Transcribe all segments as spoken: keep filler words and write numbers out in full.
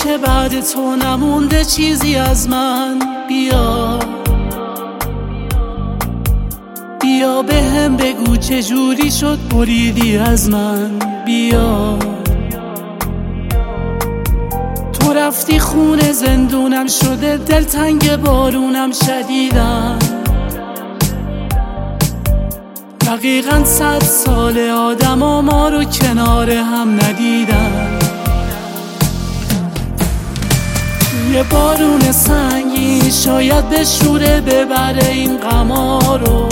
که بعد تو نمونده چیزی از من. بیا بیا به هم بگو چجوری شد بریدی از من. بیا تو رفتی خونه زندونم شده، دلتنگ بارونم شدیدم. دقیقاً صد سال آدم ها ما رو کنار هم ندیدن. یه بارون سنگین شاید به شوره ببره این غما رو.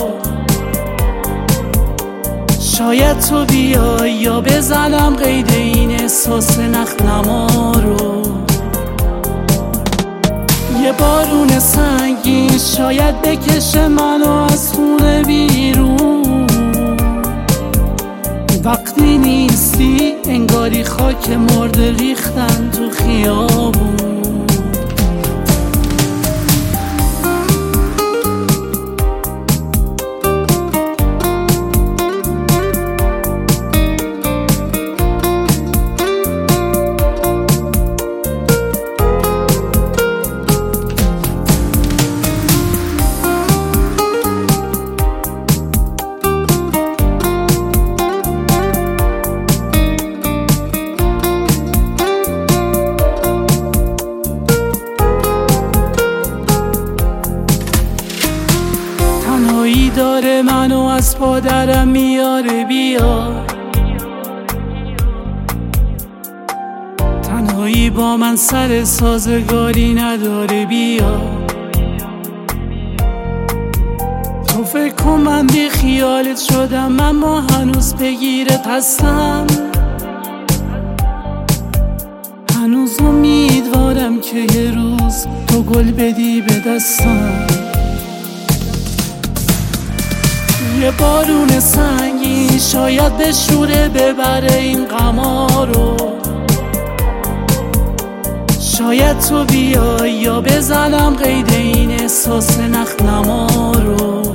شاید تو بیای یا بزنم قید این احساس نخنما رو. یه بارون سنگین شاید بکشه منو از خونه بیرون. وقتی نیستی انگاری خاک مرده ریختن تو خیابون. تنهایی داره منو از پادرم میاره. بیا تنهایی با من سر سازگاری نداره. بیا تو فکر کن من بی خیالت شدم، اما هنوز بگیرت هستم. هنوز امیدوارم که یه روز تو گل بدی به دستم. یه بارون سنگین شاید به شوره ببره این غما رو. شاید تو بیای یا بزنم قید این احساس نخنما رو.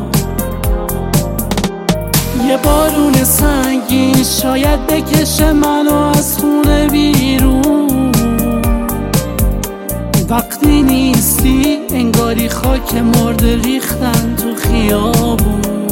یه بارون سنگین شاید بکشه منو از خونه بیرون. وقتی نیستی انگاری خاک مرده ریختن تو خیابون.